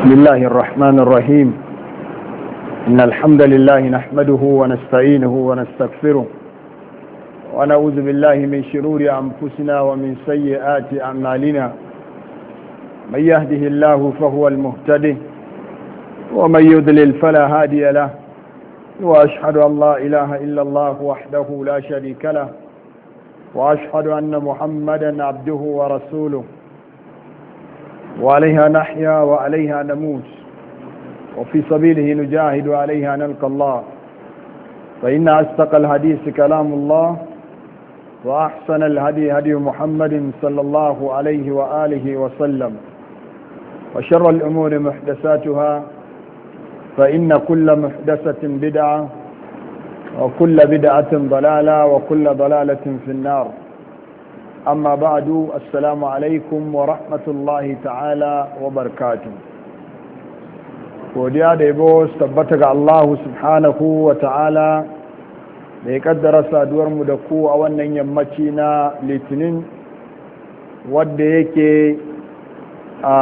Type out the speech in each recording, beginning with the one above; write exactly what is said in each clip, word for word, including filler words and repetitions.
بسم الله الرحمن الرحيم إن الحمد لله نحمده ونستعينه ونستغفره ونعوذ بالله من شرور أنفسنا ومن سيئات أعمالنا من يهده الله فهو المهتدي ومن يضلل فلا هادي له وأشهد أن لا إله إلا الله وحده لا شريك له وأشهد أن محمدا عبده ورسوله وعليها نحيا وعليها نموت وفي سبيله نجاهد وعليها نلقى الله فإن أصدق الحديث كلام الله وأحسن الهدي هدي محمد صلى الله عليه وآله وسلم وشر الأمور محدثاتها فإن كل محدثة بدعة وكل بدعة ضلالة وكل ضلالة في النار أما بعد السلام عليكم ورحمة الله تعالى وبركاته godiya da yabo tabbata ga Allah subhanahu wa ta'ala da ya kaddara saduwarmu da ku a wannan yammaci na litinin wadda yake a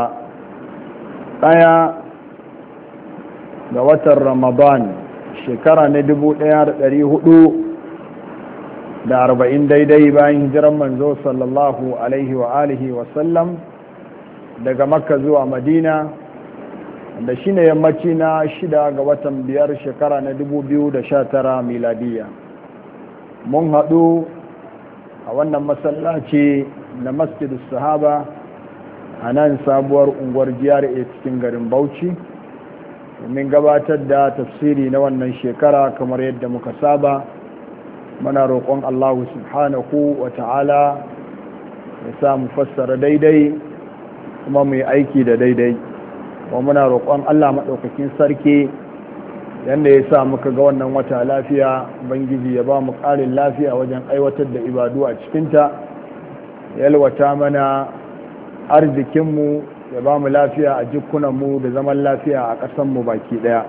ɗaya ga watan ramadan shekara na dubu ɗaya da ɗari hudu da arba'in daidai bayan hijiran manzo sallallahu alaihi wa alihi wa sallam daga makka zuwa madina da shi ne yammaci na shida ga watan biyar shekara na dubu biyu da sha tara miladiya mun haɗu a wannan masallaci na masjid sahaba a nan sabuwar unguwar G R A cikin garin Bauchi domin gabatar da tafsiri na wannan shekara kamar yadda muka saba muna roƙon Allah subhanahu wa ta'ala ya sa mu fassara daidai kuma mu yi aiki da daidai wa muna roƙon Allah maɗaukakin sarki yadda ya sa muka ga wannan wata lafiya bangiji ya ba mu ƙarin lafiya wajen aiwatar da ibadu a cikinta yalwata mana arzikinmu ya ba mu lafiya a jikunanmu da zaman lafiya a ƙasanmu baki ɗaya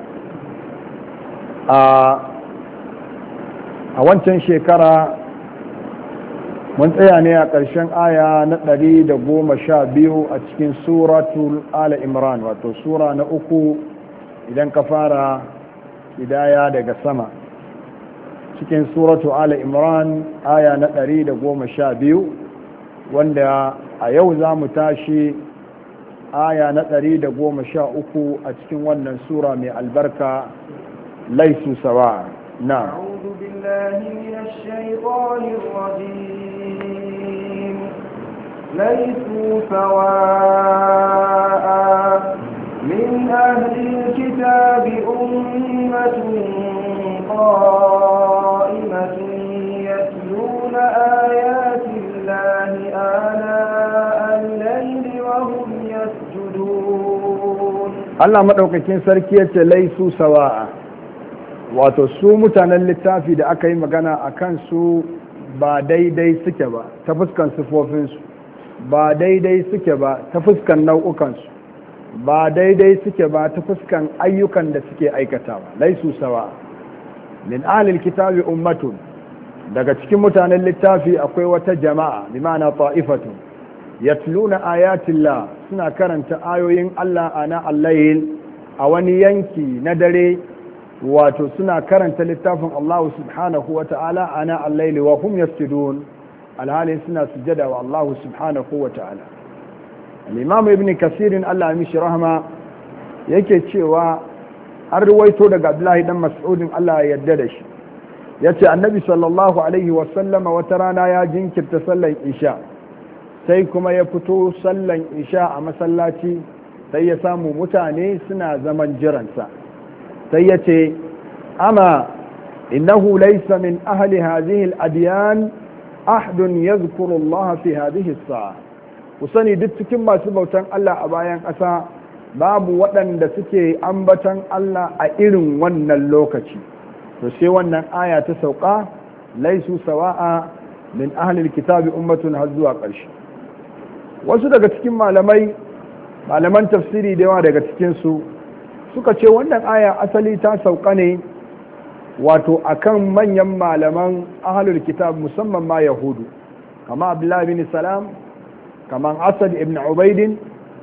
a wancan shekara mun tsaya ne a ƙarshen aya na ɗari da goma sha biyu a cikin suratul ala imran wato sura na uku idan ka fara hidaya daga sama cikin suratul ala imran aya na ɗari da goma sha biyu wanda a yau za mu tashi aya na ɗari da goma sha uku a cikin wannan sura mai albarka laisu sawa na أعوذ بالله من الشيطان الرجيم ليسوا سواء من أهل الكتاب أمة قائمة يتلون آيات الله آناء الليل وهم يسجدون الله مدوكاكين سركية ليسوا سواء wato su mutanen littafi da aka yi magana a kansu ba daidai suke ba ta fuskan sifofinsu ba daidai suke ba ta fuskan nau'ukansu ba daidai suke ba ta fuskan ayyukan da suke aikatawa laisu sawa min ahlil kitabi ummatun daga cikin mutanen littafi akwai wata jama'a bi ma'ana ta'ifatun yatluna ayatillah suna karanta ayoyin Allah ana al-layl a wani yanki na dare wato suna karanta littafin Allah subhanahu wa ta'ala ana al-layli wa hum yasjudun alhalin suna sujada wa Allah subhanahu wa ta'ala al-imam ibn kasir Allah ya mishi rahma yake cewa an ruwaito daga Abdullahi dan Mas'ud Allah ya yarda da shi yace annabi sallallahu alaihi wa sallama wata rana ya jinkirta sallan isha sai kuma ya fito sallan isha a masallaci sai ya samu mutane suna zaman jiransa sai ya ce amma innahu laysa min ahli hadhihi al-adyan ahadun yadhkuru Allah fi hadhihi as-sa'a kusani duk cikin masu bautan Allah a bayan ƙasa babu waɗanda suke ambatan Allah a irin wannan lokaci to sai wannan aya ta sauka laysu sawa'a min ahli al-kitabi ummatun har zuwa ƙarshe wasu daga cikin malamai malaman tafsiri da yawa daga cikin su suka ce wannan aya asali ta sauka ne wato akan manyan malaman ahlul kitab musamman ma yahudu kama abdullahi bin salam kaman asad ibn ubaidin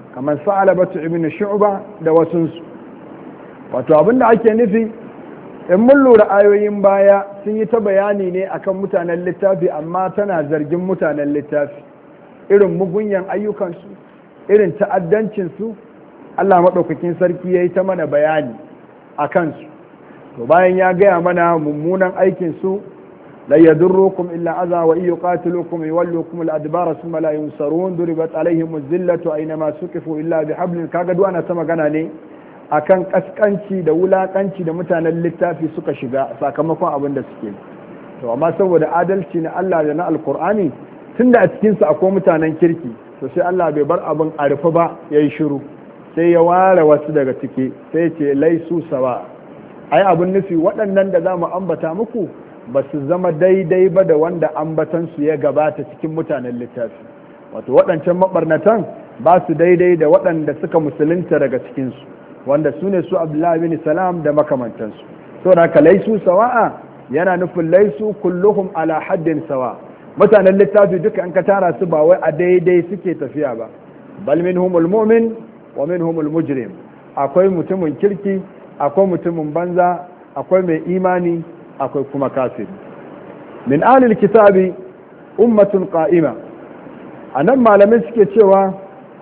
kamar Sa'alabatu ibn Shu'ba da wasunsu. Wato abinda ake nufi, in mun lura ayoyin baya sun yi ta bayani ne akan mutanen littafi, amma tana zargin mutanen littafi irin mugunyan ayyukansu, irin ta'addancinsu. Allah maɗaukakin sarki ya yi ta mana bayani a kansu. To bayan ya gaya mana mummunan aikinsu, la yadurrukum illa aza wa in yuqatilukum yuwallukum al-adbara thumma la yunsarun duribat alaihim az-zillatu aynama suqifu illa bihablin. Kaga duk ana ta magana ne akan kaskanci da wulakanci da mutanen littafi suka shiga sakamakon abin da suke. To amma saboda adalci na Allah da na alkur'ani, tunda a cikinsu akwai mutanen kirki, to sai Allah bai bar abin a rufe ba, ya yi shiru, sai ya ware wasu daga ciki, sai ce laisu sawa. Ai abin nufi waɗannan da za mu ambata muku ba su zama daidai ba da wanda ambatansu ya gabata cikin mutanen littafi. Wato waɗancan maɓarnatan ba su daidai da waɗanda suka musulunta daga cikinsu, wanda su ne su Abdullahi bin Salam da makamantansu. So da haka laisu sawa'a yana nufin laisu kulluhum ala haddin sawa. Mutanen littafi duka an ka tara su ba wai a daidai suke tafiya ba. Bal minhumul mu'min wa minhumul mujrim. Akwai mutumin kirki, akwai mutumin banza, akwai mai imani, akwai kuma kafiri. Min ahlil kitabi ummatun qa'ima. Anan malamai suke cewa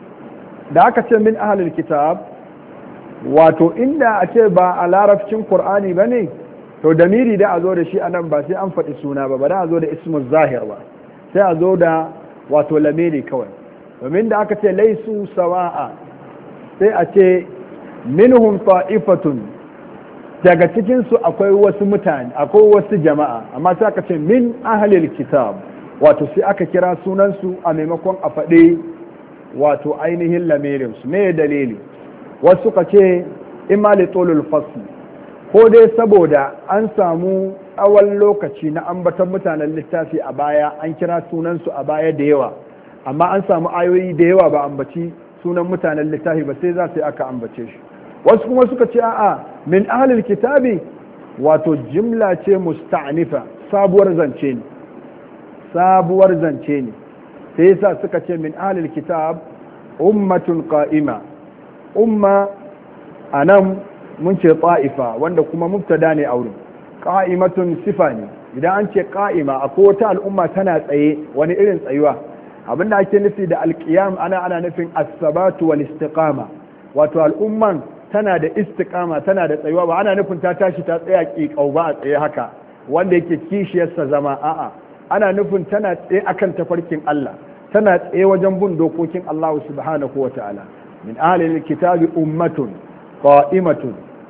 da aka ce min ahlil kitab, wato inda a ce ba a larabcin Qur'ani ba ne, to damiri da a zo da shi anan ba sai an faɗi suna ba, ba da a zo da ismul zahir ba, sai a zo da wato lamiri kawai. Domin da aka ce laisu sawa'a, sai a ce minhum ta'ifatun, daga cikinsu akwai wasu mutane, akwai wasu jama'a, amma sai aka ce min ahlil kitab, wato sai aka kira sunansu a maimakon a faɗi wato ainihin lamirinsu. Me dalili? Wasu ka ce imma li tulul fasl, ko dai saboda an samu tsawon lokaci na ambatan mutanen littafi a baya, an kira sunansu a baya da yawa, amma an samu ayoyi da yawa ba ambaci sunan mutanen littafi ba, sai za su yi aka ambace shi. Wasu kuma suka ce a'a min ahlil kitabi, wato jimla ce musta'nifa, sabuwar zance ne, sabuwar zance ne, sai yasa suka ce min ahlil kitab ummatun qa'ima. Umma a nan mun ce ƙa'ifa, wanda kuma mubtada ne a wurin. Ƙa'imatun sifa ne. Idan an ce ƙa'ima, akwai wata al'umma tana tsaye, wani irin tsayuwa. Abinda ake nufi da alƙiyam ana ana nufin as-sabatu wal istiqama. Wato al'umman tana da istiqama, tana da tsayuwa, ba ana nufin ta tashi ta tsaya ƙiƙau ba a tsaye haka, wanda yake kishiyarsa zama, a'a. Ana nufin tana tsaye akan tafarkin Allah, tana tsaye wajen bin dokokin Allah subhanahu wa ta'ala. من أهل الكتاب أمة قائمة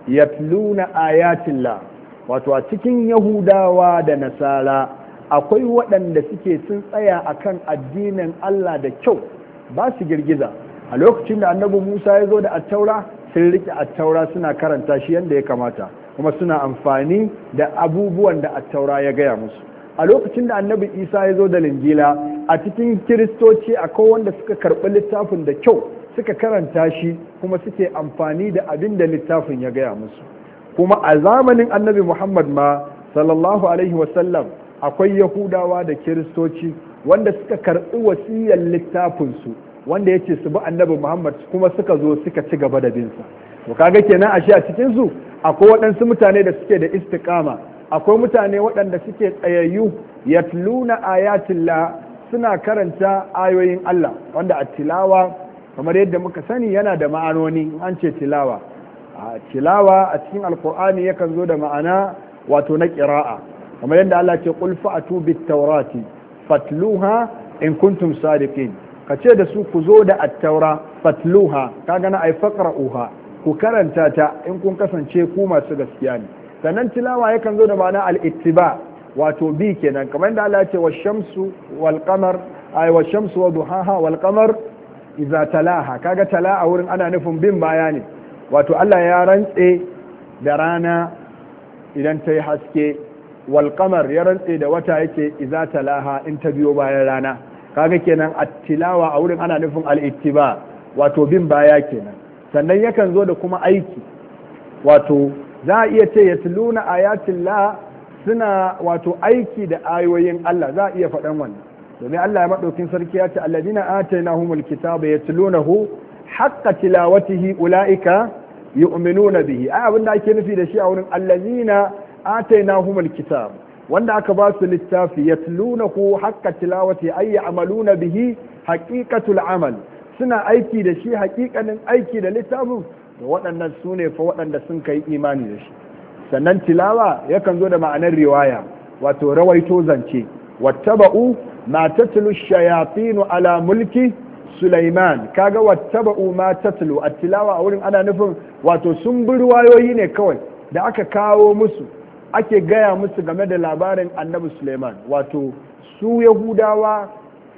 يتلون آيات الله. wato a cikin Yahudawa da Nasara akwai waɗanda suke sun tsaya akan addinin Allah da kyau, ba su girgiza. A lokacin da annabi Musa ya zo da attaura, sun rike attaura suna karanta shi yadda ya kamata, kuma suna amfani da abubuwan da attaura ya gaya musu. A lokacin da annabi Isa ya zo da linjila, a cikin kiristoci akwai wanda suka karɓi littafin da kyau, suka karanta shi kuma suke amfani da abin da littafin ya gaya musu. Kuma a zamanin annabi Muhammad ma sallallahu alaihi wasallam akwai Yahudawa da Kiristoci wanda suka karɓi wasiyar littafinsu, wanda ya ce su bi annabi Muhammad, kuma suka zo suka ci gaba da binsa. To kaga kenan ashe a cikinsu akwai waɗansu mutane da suke da istiqama, akwai mutane waɗanda suke tsayayyu, yatluna ayatillah, suna karanta ayoyin Allah, wanda a tilawa kamar yadda muka sani yana da ma'anoni. An ce tilawa, a tilawa a cikin alkur'ani yakan zo da ma'ana wato na ƙira'a, kamar yadda Allah ce qul fa'atu bit tawrati fatluha in kuntum sadiqin. Ka ce da su ku zo da at-taura fatluha, kaga na ai faqra'uha, ku karanta ta in kun kasance ku masu gaskiya ne. Sannan tilawa yakan zo da ma'ana al-ittiba, wato bi kenan, kamar yadda Allah ce wash-shamsu wal qamar ay wash-shamsu wa duhaha wal qamar iza talaha. Kaga tala a wurin ana nufin bin baya ne, wato Allah ya rantse da rana idan ta yi haske, wal qamar ya rantse da wata yake iza talaha in ta biyo bayan rana. Kaga kenan at-tilawa a wurin ana nufin al-ittiba, wato bin baya kenan. Sannan yakan zo da kuma aiki, wato za a iya ce yatluna ayatillah, suna wato aiki da ayoyin Allah, za a iya faɗan wannan. domin Allah ya maɗaukin sarki ya ce alladina atainahumul kitaba yatlunahu haqqa tilawatihi ulaika yu'minuna bihi ai abin da ake nufi da shi a wurin allazina atainahumul kitab wanda aka ba su littafi yatlunahu haqqa tilawati ay ya'maluna bihi haqiqatul amal suna aiki da shi haƙiƙanin aiki da littafin da waɗannan su ne fa waɗanda sun kai imani da shi sannan tilawa yakan zo da ma'anar riwaya wato rawaito zance wattaba'u ma tatlu shayatinu ala mulki Sulaiman kaga wattaba'u ma tatlu at-tilawa a wurin ana nufin wato sun bi riwayoyi ne kawai da aka kawo musu ake gaya musu game da labarin annabi Sulaiman wato su yahudawa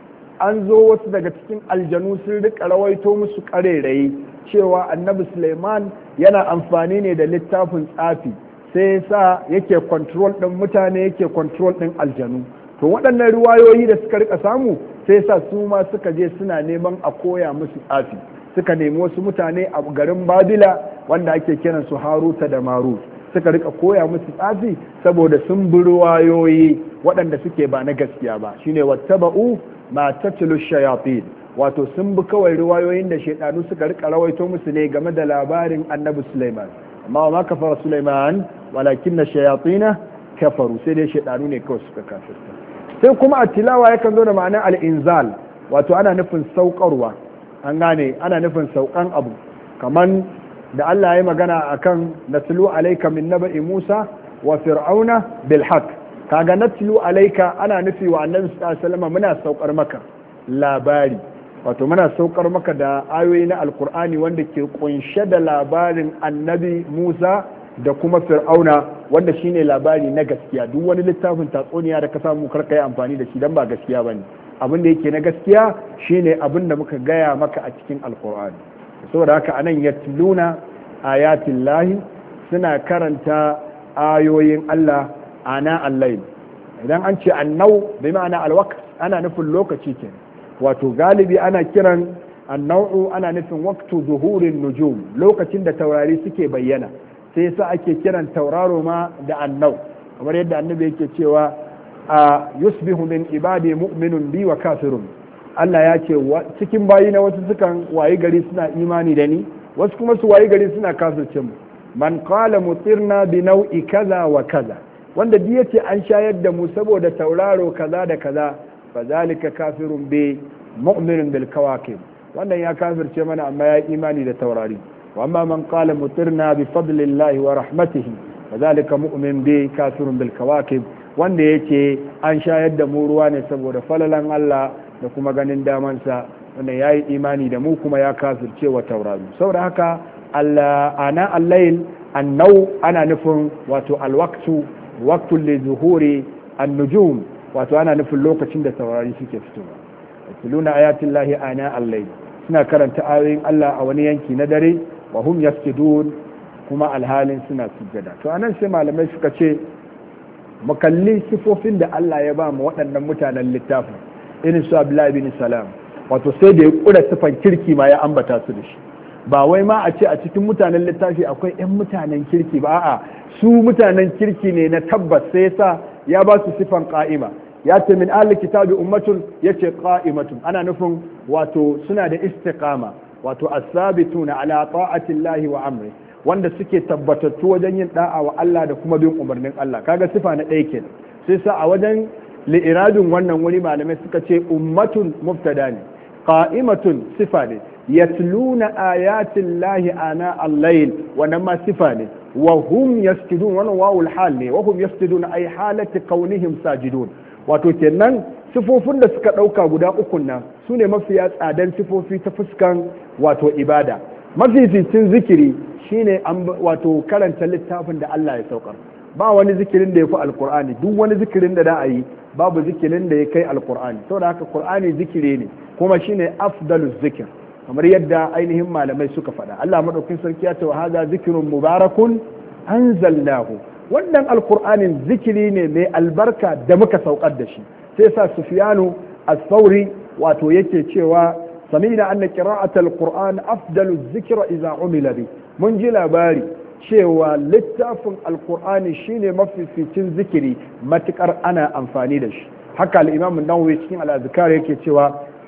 an zo wasu daga cikin aljanu sun rika rawaito musu karerayi cewa annabi Sulaiman yana amfani ne da littafin tsafi sai sa yake control din mutane yake control din aljanu to waɗannan riwayoyi da suka rika samu sai sa su ma suka je suna neman a koya musu tsafi suka nemi wasu mutane a garin Babila wanda ake kiran su Haruta da Marut suka rika koya musu tsafi saboda sun bi riwayoyi waɗanda suke ba na gaskiya ba shine wattaba'u ma tatlu shayatin wato sun bi kawai riwayoyin da shaidanu suka rika rawaito musu ne game da labarin annabi Sulaiman amma ma kafara Sulaiman walakinna shayatina kafaru sai dai shaidanu ne kawai suka kafirta sai kuma a tilawa yakan zo da ma'anar al-inzal wato ana nufin saukarwa an gane ana nufin saukan abu kaman da Allah ya magana akan natlu alayka min naba'i Musa wa fir'auna bil haqq kaga natlu alayka ana nufi wa annabi sallallahu alaihi wasallam muna saukar maka labari wato muna saukar maka da ayoyi na alkur'ani wanda ke kunshe da labarin annabi Musa da kuma fir'auna wanda shine labari na gaskiya duk wani littafin tatsuniya da ka samu karka yi amfani da shi dan ba gaskiya bane abin da yake na gaskiya shine abin da muka gaya maka a cikin alkur'ani saboda haka anan yatluna ayatin lahi suna karanta ayoyin Allah ana al-layl idan an ce annau bai ma'ana alwaqt ana nufin lokaci ke wato galibi ana kiran annau'u ana nufin waqtu zuhurin nujum lokacin da taurari suke bayyana sai yasa ake kiran tauraro ma da annau kamar yadda annabi yake cewa a yusbihu min ibadi mu'minun bi wa kafirun Allah ya ce cikin bayi na wasu sukan wayi gari suna imani da ni wasu kuma su wayi gari suna kafirce mu man qala mutirna bi nau'i kaza wa kaza wanda duk yace an shayar da mu saboda tauraro kaza da kaza fa zalika kafirun bi mu'minun bil kawakib wannan ya kafirce mana amma ya imani da taurari wa amma man qala mutirna bi fadlillahi wa rahmatihi fa zalika mu'min bi kafirun bil kawakib wanda yake an shayar da mu ruwa ne saboda falalan Allah da kuma ganin damansa wanda ya yi imani da mu kuma ya kafirce wa taurari saboda haka ana al-layl annau ana nufin wato alwaqtu waqtul li zuhuri an-nujum wato ana nufin lokacin da taurari suke fitowa yatluna ayatin lahi ana al-layl suna karanta ayoyin Allah a wani yanki na dare wa hum yasjudun kuma alhalin suna sujjada to anan sai malamai suka ce mu kalli sifofin da Allah ya ba mu waɗannan mutanen littafin irin su Abdullahi bin Salam wato sai da ya kura sifan kirki ma ya ambata su da shi ba wai ma a ce a cikin mutanen littafi akwai 'yan mutanen kirki ba a'a su mutanen kirki ne na tabbas sai yasa ya ba su sifan qa'ima ya ce min ahli kitabi ummatun yace qa'imatun ana nufin wato suna da istiqama wato as-sabituna ala ta'ati Allah wa amri wanda suke tabbatattu wajen yin da'a wa Allah da kuma bin umarnin Allah kaga sifa na ɗaya kenan sai sa a wajen li'iradin wannan wani malamai suka ce ummatun mubtada ne qa'imatun sifa ne yatluna ayatin lahi ana al-layl wannan ma sifa ne wa hum yasjudun wannan wawul hal ne wa hum yasjudun ay halati kaunihim sajidun wato kenan sifofin da suka dauka guda uku nan sune mafiya tsadan sifofi ta fuskan wato ibada mafificin zikiri shine wato karanta littafin da Allah ya saukar ba wani zikirin da ya fi alkur'ani duk wani zikirin da da a yi babu zikirin da ya kai alkur'ani saboda haka qur'ani zikiri ne kuma shine afdalus zikir kamar yadda ainihin malamai suka faɗa Allah madaukakin sarki ya ce wa hadha zikrun mubarakun anzalnahu wannan alkur'anin zikiri ne mai albarka da muka saukar da shi sai sa sufyanu as-sauri wato yake cewa samina anna qira'atul qur'an afdalu dhikra idza umila bi mun ji labari cewa littafin alkur'ani shine mafificin zikiri matukar ana amfani da shi haka al-imam an-nawawi cikin al-azkar yake cewa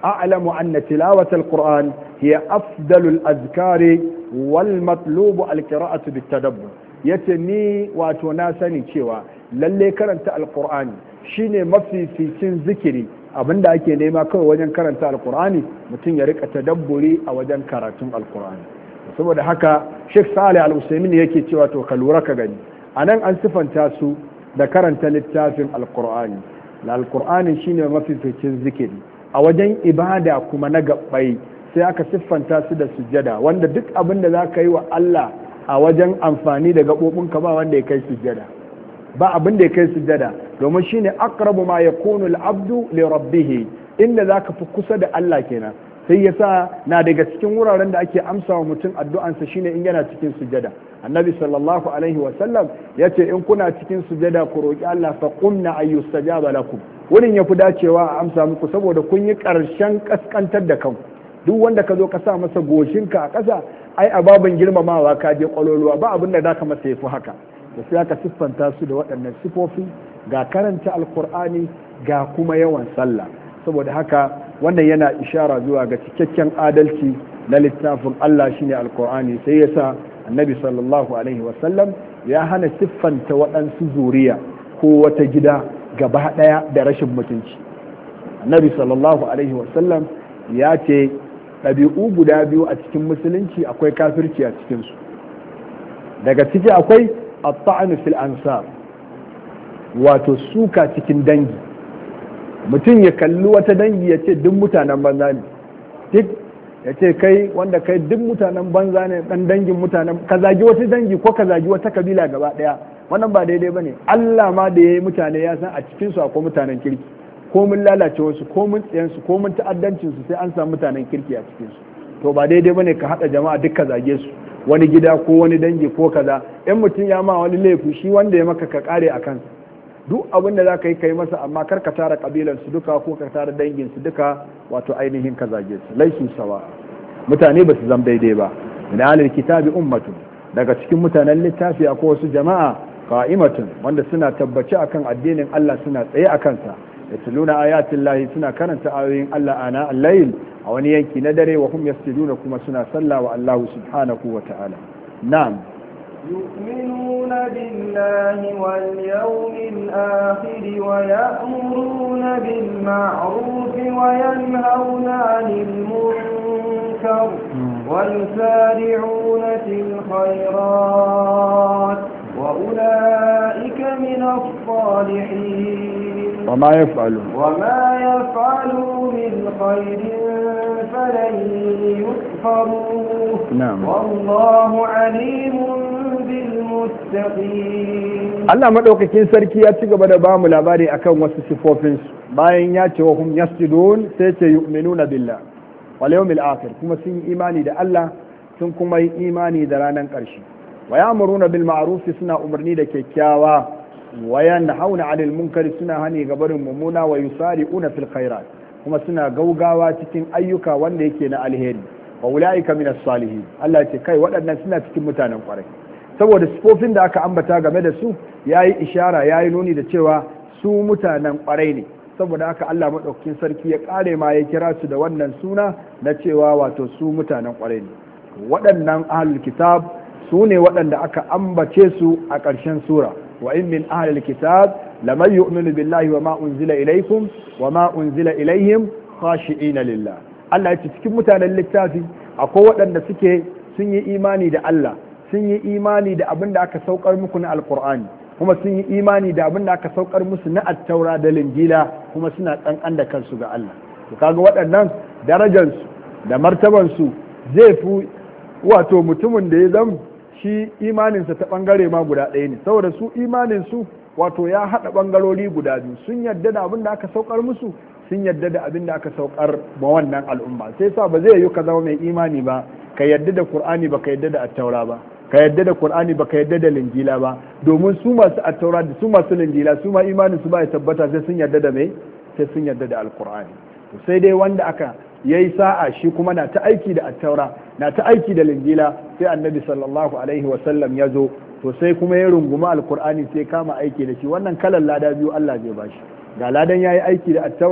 a'lamu anna tilawata alquran hiya afdalul azkari wal matlubu alqira'atu bitadabbur yace ni wato na sani cewa lalle karanta alqur'ani shine mafificin zikiri abinda ake nema kawai wajen karanta alqur'ani mutum ya rika tadabburi a wajen karatun alqur'ani saboda haka Sheikh Salih Al-Usaimin yake cewa to ka lura ka gani anan an sifanta su da karanta littafin alqur'ani la alqur'ani shine mafificin zikiri a wajen ibada kuma na gabbai sai aka siffanta su da sujjada wanda duk abin da za ka yi wa Allah a wajen amfani da gaɓoɓinka ba wanda ya kai sujjada ba abin da ya kai sujjada domin shine aqrabu ma yakunu al-abdu li rabbih inda zaka fi kusa da Allah kenan sai yasa na daga cikin wuraren da ake amsa wa mutum addu'ansa shine in yana cikin sujjada annabi sallallahu alaihi wa sallam yace in kuna cikin sujjada ku roki Allah fa qumna ayyustajaba lakum wurin yafi dacewa a amsa muku saboda kun yi karshen kaskantar da kanku duk wanda ka zo ka sa masa goshinka a ƙasa ai a babin girmamawa ka je kwaloluwa ba abin da za ka masa yafi haka da sai aka siffanta su da waɗannan sifofi ga karanta alkur'ani ga kuma yawan sallah saboda haka wannan yana ishara zuwa ga cikakken adalci na littafin Allah shine alkur'ani sai yasa annabi sallallahu alaihi wasallam ya hana siffanta waɗansu zuriya ko wata gida gaba ɗaya da rashin mutunci annabi sallallahu alaihi wasallam ya ce ɗabi'u guda biyu a cikin musulunci akwai kafirci a cikinsu daga ciki akwai at-ta'nu fil ansab wato suka cikin dangi mutum ya kalli wata dangi ya ce duk mutanen banza ne duk ya ce kai wanda kai duk mutanen banza ne dan dangin mutanen ka zagi wata dangi ko ka zagi wata kabila gaba daya wannan ba daidai bane Allah ma da yayi mutane ya san a cikin su akwai mutanen kirki ko mun lalace wasu ko mun tsayen su ko mun ta'addancin su sai an samu mutanen kirki a cikin su to ba daidai bane ka hada jama'a duk ka zage su wani gida ko wani dangi ko kaza in mutum ya ma wani laifi shi wanda ya maka ka kare a kansa duk abin da za ka yi kai masa amma kar ka tara kabilan su duka ko ka tara dangin su duka wato ainihin ka zage su laisu sawa mutane ba su zama daidai ba min alil kitabi ummatun daga cikin mutanen littafi akwai wasu jama'a qa'imatun wanda suna tabbaci akan addinin Allah suna tsaye akan sa yatluna ayatin lahi suna karanta ayoyin Allah ana al-layl a wani yanki na dare wa hum yasjuduna kuma suna sallah wa Allah subhanahu wa ta'ala na'am يؤمنون بالله واليوم الآخر ويأمرون بالمعروف وينهون عن المنكر ويسارعون في الخيرات وأولئك من الصالحين وما يفعلون وما يفعلوا من خير فلن يكفروه نعم والله عليم بالمتقين Allah madaukakin sarki ya ci gaba da ba mu labari akan wasu sifofin bayan ya ce wa hum yasjudun sai ce yu'minuna billah wal yawmil akhir kuma sun yi imani da Allah sun kuma yi imani da ranar ƙarshe wa ya'muruna bil ma'ruf suna umarni da kyakkyawa wa yanhauna 'anil munkari suna hani ga barin mummuna wa yusari'una fil khairat kuma suna gaugawa cikin ayyuka wanda yake na alheri wa ulaika minas salihin Allah ce kai waɗannan suna cikin mutanen ƙwarai saboda sifofin da aka ambata game da su yayi ishara yayi nuni da cewa su mutanen ƙwarai ne saboda haka Allah madaukakin sarki ya kare ma ya kira su da wannan suna na cewa wato su mutanen ƙwarai ne waɗannan ahlul kitab su ne waɗanda aka ambace su a ƙarshen sura wa in min ahlil kitab laman yu'minu billahi wa ma unzila ilaykum wa ma unzila ilayhim khashi'ina lillah Allah ya ce cikin mutanen littafi akwai waɗanda suke sun yi imani da Allah sun yi imani da abin da aka saukar muku na alqur'ani kuma sun yi imani da abin da aka saukar musu na attaura da linjila kuma suna kankan da kansu ga Allah to kaga waɗannan darajarsu da martabansu zai fi wato mutumin da ya zama shi imaninsa ta bangare ma guda ɗaya ne saboda su imaninsu wato ya haɗa ɓangarori guda biyu sun yadda da abin da aka saukar musu sun yadda da abin da aka saukar ma wannan al'umma sai sa ba zai yi ka zama mai imani ba ka yadda da qur'ani ba ka yadda da attaura ba ka yadda da qur'ani ba ka yadda da linjila ba domin su masu attaura da su masu linjila su ma imanin su ba ya tabbata sai sun yadda da mai sai sun yadda da alqur'ani sai dai wanda aka yayi sa'a shi kuma na ta aiki da attaura na ta aiki da linjila sai annabi sallallahu alaihi wa sallam ya zo to sai kuma ya runguma alkur'ani sai kama aiki da shi wannan kalan lada biyu Allah zai bashi ga ladan yayi aiki da attaura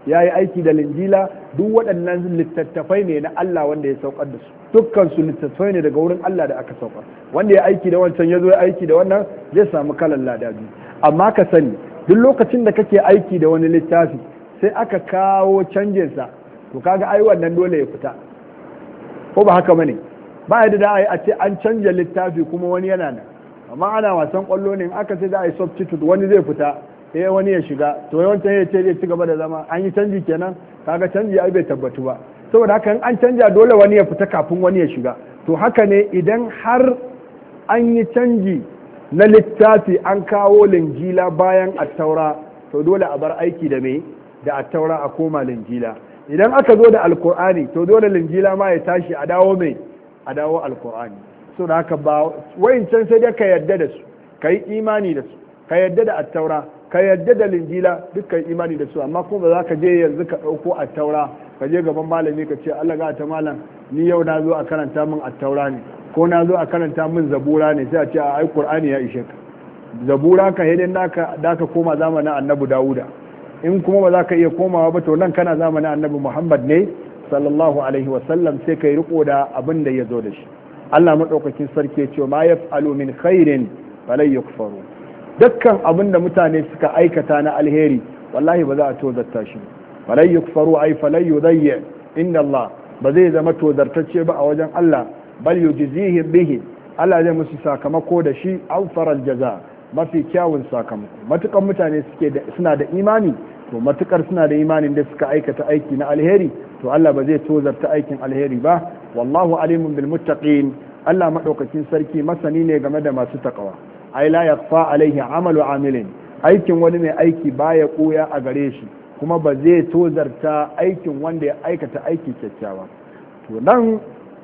ya yi aiki da linjila, duk waɗannan littattafai ne na Allah wanda ya saukar da su, dukkan su littattafai ne daga wurin Allah da aka saukar. Wanda ya aiki da wancan ya zo ya aiki da wannan zai samu kalan lada biyu. Amma ka sani duk lokacin da kake aiki da wani littafi sai aka kawo canjinsa, to kaga ai wannan dole ya fita, ko ba haka bane? Ba yadda da a ce an canja littafi kuma wani yana nan. Amma ana wasan kwallo ne, in aka ce za a yi substitute wani zai fita sai wani ya shiga, to yawancin ya ce zai ci gaba da zama, an yi canji kenan, kaga canji ai bai tabbatu ba. Saboda haka in an canja dole wani ya fita kafin wani ya shiga. To haka ne idan har an yi canji na littafi an kawo linjila bayan attaura, to dole a bar aiki da me da attaura a koma linjila. Idan aka zo da alkur'ani to dole linjila ma ya tashi a dawo mai a dawo alkur'ani. So da haka ba wayancan sai dai ka yadda da su, ka yi imani da su, ka yadda da attaura, ka yadda da linjila, duk ka yi imani da su. Amma kuma ba za ka je yanzu ka ɗauko attaura ka je gaban malami ka ce Allah ga ta malam ni yau na zo a karanta min attaura ne, ko na zo a karanta min zabura ne, sai a ce a ai qur'ani ya ishe ka. Zabura ka hidin naka da ka koma zamanin annabi Dawuda, in kuma ba za ka iya komawa ba to nan kana zamanin annabi Muhammad ne sallallahu alaihi wa sallam, sai kai riko da abin da ya zo da shi. Allah madaukakin sarki ya ce ma yaf'alu min khairin falai yukfaru, dukkan abin da mutane suka aikata na alheri wallahi ba za a tozarta shi. falai yukfaru ai falai yudayya inna Allah, ba zai zama tozartacce ba a wajen Allah, bal yujzihi bihi, Allah zai musu sakamako da shi awfaral jaza, mafi kyawun sakamako. Matukan mutane suke da suna da imani, to matukar suna da imanin da suka aikata aiki na alheri, to Allah ba zai tozarta aikin alheri ba. Wallahu alimun bil muttaqin, Allah madaukakin sarki masani ne game da masu takawa. Ai la yakhfa alaihi amalu amilin, aikin wani mai aiki baya koya a gare shi, kuma ba zai tozarta aikin wanda ya aikata aiki kyakkyawa. To nan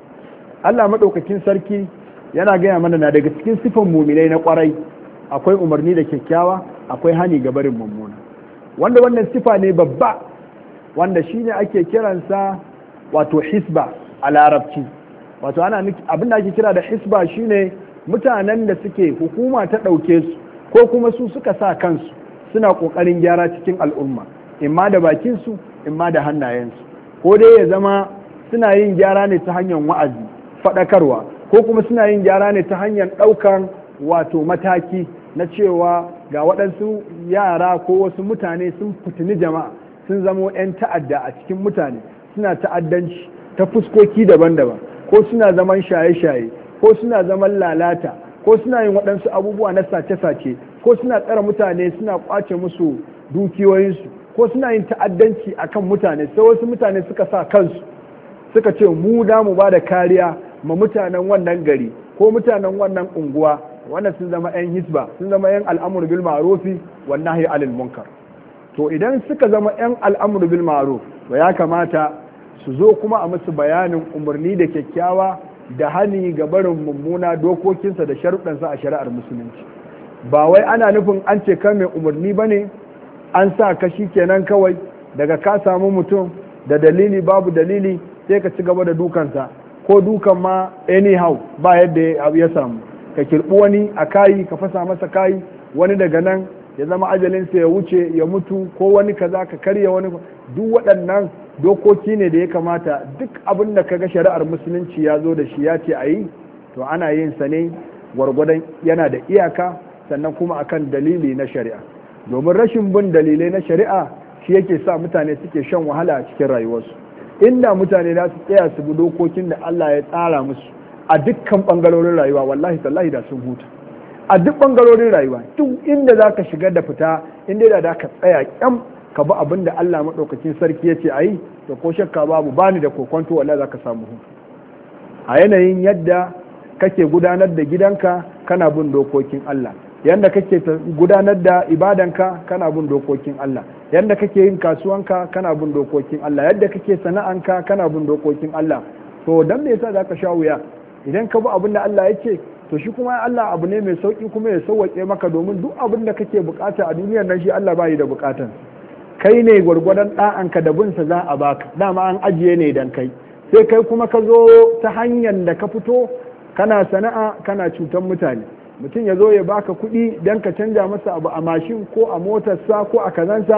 Allah madaukakin sarki yana gaya mana na daga cikin sifan muminai na kwarai akwai umarni da kyakkyawa, akwai hani ga barin mummuna, wanda wannan sifa ne babba, wanda shine ake kiransa wato hisba a larabci. Wato ana abin da ake kira da hisba shine mutanen da suke hukuma ta ɗauke su ko kuma su suka sa kansu suna ƙoƙarin gyara cikin al'umma, imma da bakinsu imma da hannayensu, ko dai ya zama suna yin gyara ne ta hanyar wa'azi faɗakarwa, ko kuma suna yin gyara ne ta hanyar ɗaukan wato mataki na cewa ga waɗansu yara ko wasu mutane sun fitini jama'a, sun zamo 'yan ta'adda a cikin mutane, suna ta'addanci ta fuskoki daban-daban, ko suna zaman shaye-shaye, ko suna zaman lalata, ko suna yin waɗansu abubuwa na sace-sace, ko suna tsara mutane suna ƙwace musu dukiyoyinsu, ko suna yin ta'addanci akan mutane. Sai wasu mutane suka sa kansu suka ce mu da mu ba da kariya ma mutanen wannan gari ko mutanen wannan unguwa, wannan sun zama 'yan hisba, sun zama 'yan al'amur bil ma'rufi wan nahyi anil munkar. To idan suka zama 'yan al'amur bil ma'ruf, to ya kamata su zo kuma a musu bayanin umarni da kyakkyawa da hani ga barin mummuna dokokinsa da sharuɗansa a shari'ar musulunci. Ba wai ana nufin an ce kan mai umarni ba ne an sa kashi kenan kawai daga ka samu mutum da dalili babu dalili sai ka ci gaba da dukansa, ko dukan ma anyhow ba yadda ya samu, ka kirɓi wani a kayi ka fasa masa kayi, wani daga nan ya zama ajalinsa ya wuce ya mutu, ko wani kaza ka karya wani. Duk waɗannan dokoki ne da ya kamata duk abin da kaga shari'ar musulunci ya zo da shi ya ce a yi, to ana yin sa ne gwargwadon yana da iyaka, sannan kuma akan dalili na shari'a. Domin rashin bin dalilai na shari'a shi yake sa mutane suke shan wahala a cikin rayuwarsu. Inda mutane za su tsaya su bi dokokin da Allah ya tsara musu a dukkan bangarorin rayuwa, wallahi tallahi da sun huta. A duk bangarorin rayuwa, duk inda za ka shiga da fita, inda da ka tsaya kyam ka bi abin da Allah maɗaukakin sarki ya ce a yi, to ko shakka babu bani da kokonto wallahi za ka samu hutu. A yanayin yadda kake gudanar da gidanka kana bin dokokin Allah, yadda kake gudanar da ibadanka kana bin dokokin Allah, yadda kake yin kasuwanka kana bin dokokin Allah, yadda kake sana'anka kana bin dokokin Allah. To dan me yasa zaka sha wuya idan ka bi abin da Allah ya ce? To shi kuma Allah abu ne mai sauki kuma ya sauwake maka, domin duk abin da kake bukata a duniyar nan shi Allah bai da bukatan. Kai ne gwargwadon da'anka da binsa za a baka, dama an ajiye ne dan kai. Sai kai kuma ka zo ta hanyar da ka fito kana sana'a kana cutan mutane, mutum ya zo ya baka kuɗi don ka canja masa abu a mashin ko a motarsa ko a kazansa,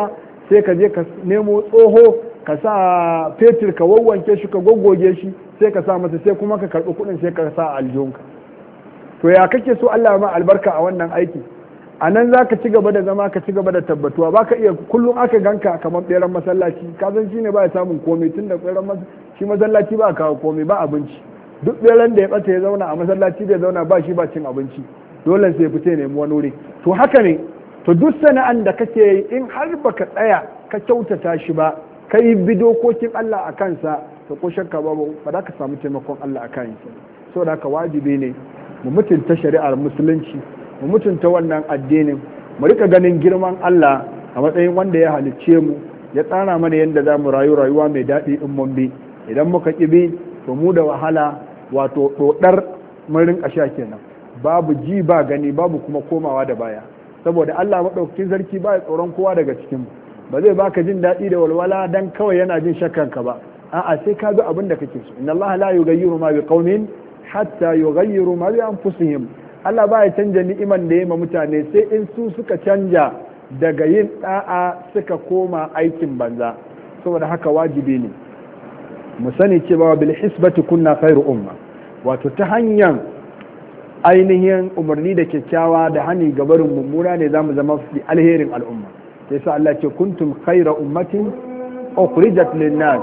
sai ka je ka nemo tsoho ka sa fetur ka wawwanke shi ka goggoge shi sai ka sa masa sai kuma ka karɓi kuɗin sai ka sa aljihunka. To ya kake so Allah ma albarka a wannan aiki? A nan za ka ci gaba da zama ka ci gaba da tabbatuwa ba ka iya kullum aka ganka kamar ɓeran masallaci ka san shi ne ba ya samun komai tun da ɓeran shi masallaci ba a kawo komai ba abinci duk ɓeran da ya ɓata ya zauna a masallaci da zauna ba shi ba cin abinci dole sai fita ya nemi wani wuri. To haka ne, to duk sana'an da kake yi in har baka tsaya ka kyautata shi ba ka yi bi dokokin Allah a kansa to ko shakka ba ba za ka samu taimakon Allah a kansa. Saboda haka wajibi ne mu mutunta shari'ar musulunci, mu mutunta wannan addinin, mu rika ganin girman Allah a matsayin wanda ya halicce mu ya tsara mana yadda za mu rayu rayuwa mai daɗi in mun bi. Idan muka ƙi bi to mu da wahala wato ɗoɗar mun rinka sha kenan, babu ji ba gani babu kuma komawa da baya, saboda Allah maɗaukakin sarki ba ya tsoron kowa daga cikin mu. Ba zai baka jin daɗi da walwala dan kawai yana jin shakkan ka ba, a'a sai ka bi abin da kake so. Inna Allah la yughayyiru ma biqaumin hatta yughayyiru ma bi anfusihim. Allah ba ya canja ni'iman da ya ma mutane sai in su suka canja daga yin da'a suka koma aikin banza. Saboda haka wajibi ne mu sani cewa bil hisbati kunna khairu umma, wato ta hanyar ainihin umarni da kyakkyawa da hani gabarin mummuna ne zamu zama fi alherin al'umma. sai sa Allah ce kuntum khayra ummatin ukhrijat lin-nas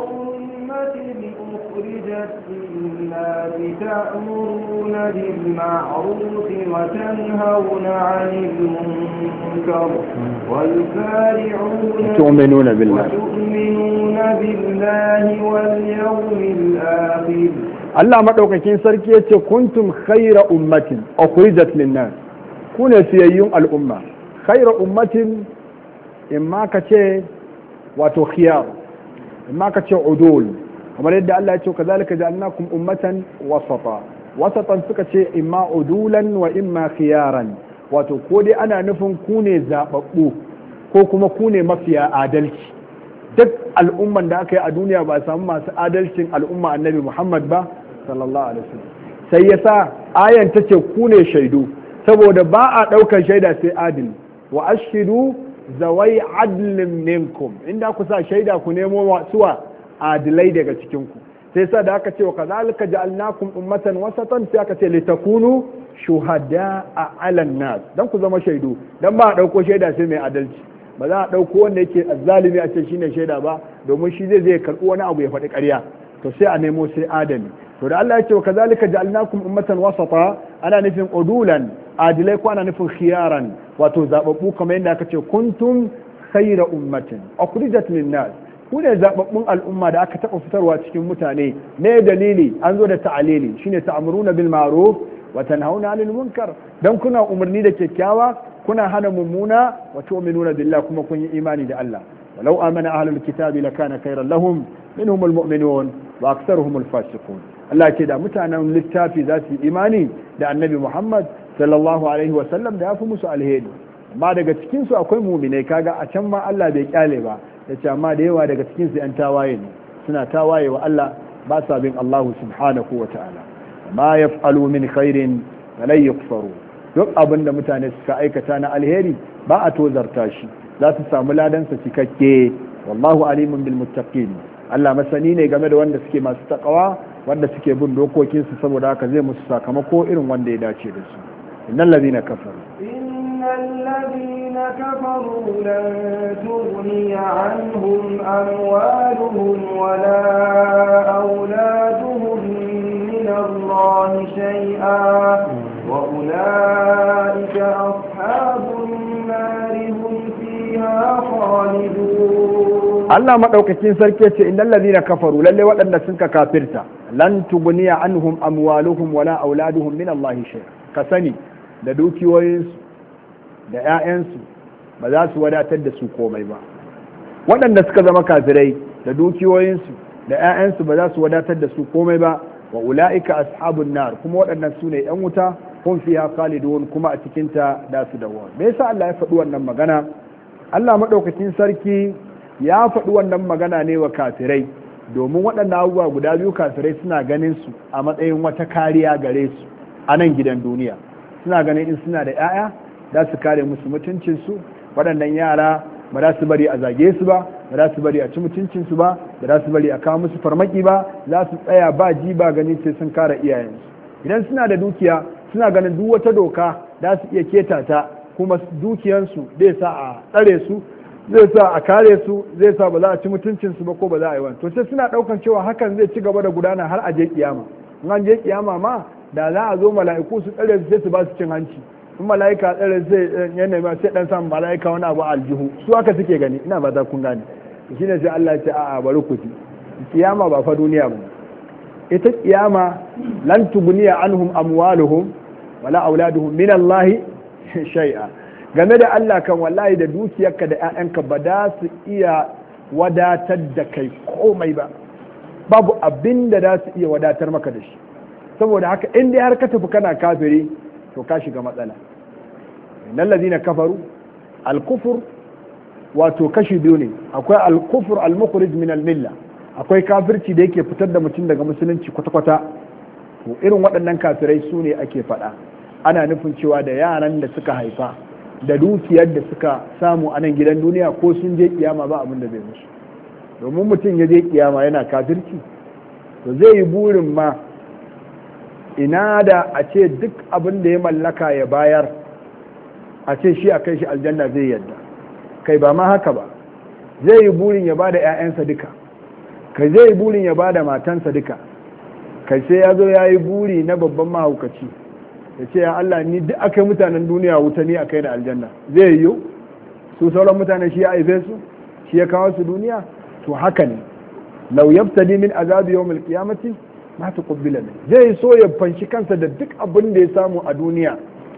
تأمرون بالمعروف وتنهون عن المنكر والسارعون تؤمنون بالله وتؤمنون بالله واليوم الآخر. Allah madaukakin sarki yace kuntum khayra ummatin ukhrijat lin-nas, kuna fiyayyun al'umma. Khayra ummatin imma kace wato khiyar, imma kace udul, kamar yadda Allah ya ce kazalika ja'alnakum ummatan wasata. Wasatan suka ce imma udulan wa imma khiyaran, wato ko dai ana nufin ku ne zababbu ko kuma ku ne mafiya adalci. Duk al'umman da aka yi a duniya ba samu masu adalcin al'umma annabi Muhammad ba sallallahu alaihi wasallam. Sai yasa ayan ta ce ku ne shaidu, saboda ba a daukar shaida sai adil. Wa ashhidu zawai adlin minkum, inda ku sa shaida ku nemo suwa adilai daga cikinku. Sai sa da aka ce wa kazalika ja'alnakum ummatan wasatan, sai aka ce litakunu shuhada a alan nas, dan ku zama shaidu, dan ba a dauko shaida sai mai adalci. Ba za a dauko wanda yake azzalimi a ce shine shaida ba, domin shi zai zai karbi wani abu ya faɗi ƙarya. To sai a nemo sai adami. To da Allah ya ce wa kazalika ja'alnakum ummatan wasata, ana nufin udulan adilai ko ana nufin khiyaran, wato zababbu, kamar yadda aka ce kuntum khayra ummatin ukhrijat lin-nas, ku ne zababbun al'umma da aka taɓa fitarwa cikin mutane. Ne dalili an zo da ta'alili shine ta'muruna bil ma'ruf wa tanhauna 'anil munkar, dan kuna umarni da kyakkyawa kuna hana mummuna, wa tu'minuna billah kuma kun yi imani da Allah. walau amana ahlul kitabi lakana khayran lahum minhum almu'minun wa aktharuhum alfasiqun. Allah ce da mutanen littafi za su yi imani da annabi Muhammad sallallahu alaihi wa sallam da ya fi musu alheri, amma daga cikin su akwai mu'minai. Kaga a can ma Allah bai kyale ba, yace amma da yawa daga cikin su yan tawaye ne, suna tawaye wa Allah, ba sa bin Allah subhanahu wa ta'ala. ma yaf'alu min khairin falan yukfaru, duk abin da mutane suka aikata na alheri ba a tozarta shi, za su samu ladansa cikakke. wallahu alimun bil muttaqin, Allah masani ne game da wanda suke masu takawa, wanda suke bin dokokinsu, saboda haka zai musu sakamako irin wanda ya dace da su. innal ladina kafaru innal ladina kafaru lan tughni anhum amwaluhum wala auladuhum min Allah shay'a wa ulaika ashabun nar hum fiha khalidun. Allah maɗaukakin sarki ce innal ladina kafaru, lalle waɗanda sun ka kafirta, lan tugniya anhum amwaluhum wala auladuhum min Allah shay'a. Ka sani da dukiyoyinsu da ƴaƴansu ba za su wadatar da su komai ba. Waɗanda suka zama kafirai da dukiyoyinsu da ƴaƴansu ba za su wadatar da su komai ba. wa ulaika ashabun nar, kuma waɗannan su ne ƴan wuta, hum fiha khalidun, kuma a cikin ta da su dawo. Me yasa Allah ya faɗi wannan magana? Allah maɗaukakin sarki ya faɗi wannan magana ne wa kafirai, domin waɗannan abubuwa guda biyu kafirai suna ganin su a matsayin wata kariya gare su a nan gidan duniya. Suna ganin in suna da 'ya'ya za su kare musu mutuncinsu, waɗannan yara ba za su bari a zage su ba ba za su bari a ci mutuncin su ba ba za su bari a kawo musu farmaki ba, za su tsaya ba ji ba gani sai sun kare iyayensu. Idan suna da dukiya suna ganin duk wata doka za su iya keta ta, kuma dukiyansu zai sa a tsare su, zai sa a kare su, zai sa ba za a ci mutuncin su ba ko ba za a yi wani, to sai suna daukan cewa hakan zai ci gaba da gudana har a je kiyama. In an je kiyama ma da za a zo mala'iku su tsare su sai su ba su cin hanci, in mala'ika tsare sai yana ma sai dan samu mala'ika wani abu aljihu, su haka suke gani. Ina ba za kun gane. Shine sai Allah ya ce a'a bari ku ci, kiyama ba fa duniya ba. Ita kiyama lan tugniya anhum amwaluhum wala auladuhum min Allah shay'a. Game da Allah kan wallahi da dukiyarka da ƴaƴanka ba da su iya wadatar da kai komai ba, babu abin da za su iya wadatar maka da shi. Saboda haka in dai har ka tafi kana kafiri to ka shiga matsala. Innal ladina kafaru al-kufr wato kashi biyu ne, akwai al-kufr al-mukhrij min al-milla, akwai kafirci da yake fitar da mutum daga musulunci kwata-kwata. To irin waɗannan kafirai su ne ake faɗa. Ana nufin cewa da yaran da suka haifa da dukiyar da suka samu a nan gidan duniya ko sun je kiyama ba abin da zai musu. Domin mutum ya je kiyama yana kafirci to zai yi burin ma ina da a ce duk abin da ya mallaka ya bayar, a ce shi a kai shi aljanna zai yadda. Kai ba ma haka ba, zai yi burin ya bada 'ya'yansa duka, kai zai yi burin ya bada matansa duka, kai sai ya zo ya yi buri na babban mahaukaci ya ce ya Allah ni duk akai mutanen duniya wuta ni akai da aljanna. Zai yiwu su sauran mutane shi ya haife su, shi ya kawo su duniya? To haka ne, law yabtadi min azabi yawmil qiyamati ma tuqbila min. Zai so ya fanshi kansa da duk abin da ya samu a duniya,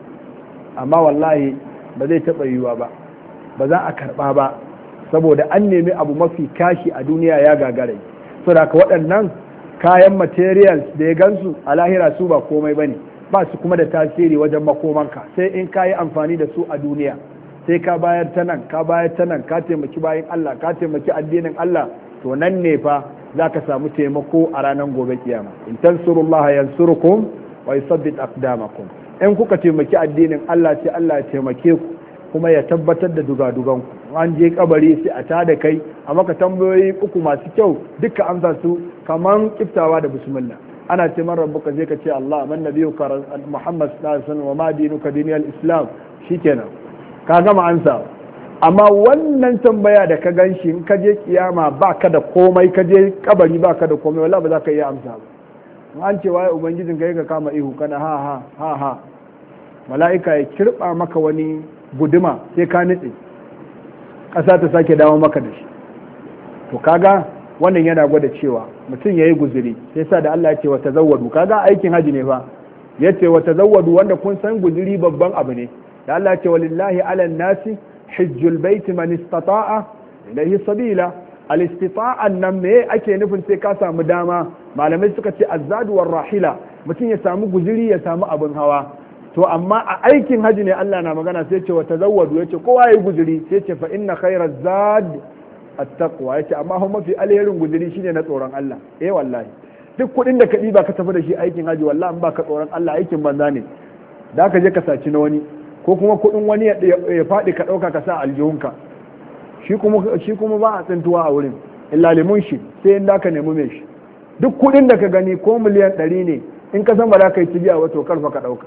amma wallahi ba zai taɓa yiwuwa ba, ba za a karɓa ba, saboda an nemi abu mafi kashi a duniya ya gagare. Saboda ka waɗannan kayan materials da ya gansu a lahira su ba komai bane, ba su kuma da tasiri wajen makomanka, sai in ka yi amfani da su a duniya, sai ka bayar ta nan ka bayar ta nan ka taimaki bayan Allah, ka taimaki addinin Allah, to nan ne fa za ka samu taimako a ranar gobe kiyama. In tansurullaha yansurukum wa yusabbit aqdamakum. In kuka taimaki addinin Allah sai Allah ya taimake ku kuma ya tabbatar da dugadugan ku. An je kabari sai a tada kai a maka tambayoyi uku masu kyau, duka amsa su kaman kiftawa da bismillah. Ana ce man rabbuka zai ka ce Allah, man nabiyuka Muhammad sallallahu alaihi wasallam, wa ma dinuka diniyal islam, shikenan ka gama ansa. Amma wannan tambaya da ka ganshi in ka je kiyama baka da komai, ka je kabari baka da komai, wallahi ba za ka iya amsa ba. An ce waye ubangijin ka ka kama ihu kana ha ha ha ha, mala'ika ya kirba maka wani guduma sai ka nitse, ƙasa ta sake dawo maka da shi. To kaga wannan yana gwada cewa mutum yayi guzuri. sai sa da Allah ya ce wa tazawwadu, kaga aikin haji ne fa, yace wa tazawwadu, wanda kun san guzuri babban abu ne. Da Allah ya ce walillahi ala nasi hajjul bait man istata'a ilayhi sabila. al istita'an nan me ake nufin? sai ka samu dama. Malamai suka ce azzadu war rahila, mutum ya samu guzuri ya samu abin hawa. To amma a aikin haji ne Allah na magana sai ce wa tazawwadu, yace kowa yayi guzuri, sai ce fa inna khayra zad at-taqwa, yace amma kuma mafi alherin guzuri shine na tsoron Allah. Eh wallahi duk kudin da ka diba ka tafi da shi aikin haji, wallahi in ba ka tsoron Allah aikin banza ne. Da ka je ka saci na wani, ko kuma kudin wani ya faɗi ka ɗauka ka sa aljihunka, shi kuma shi kuma ba a tsintuwa a wurin illa limun shi, sai in da ka nemi mai shi. Duk kudin da ka gani ko miliyan ɗari ne, in ka san ba za ka yi tibiya ba to karfa ka ɗauka,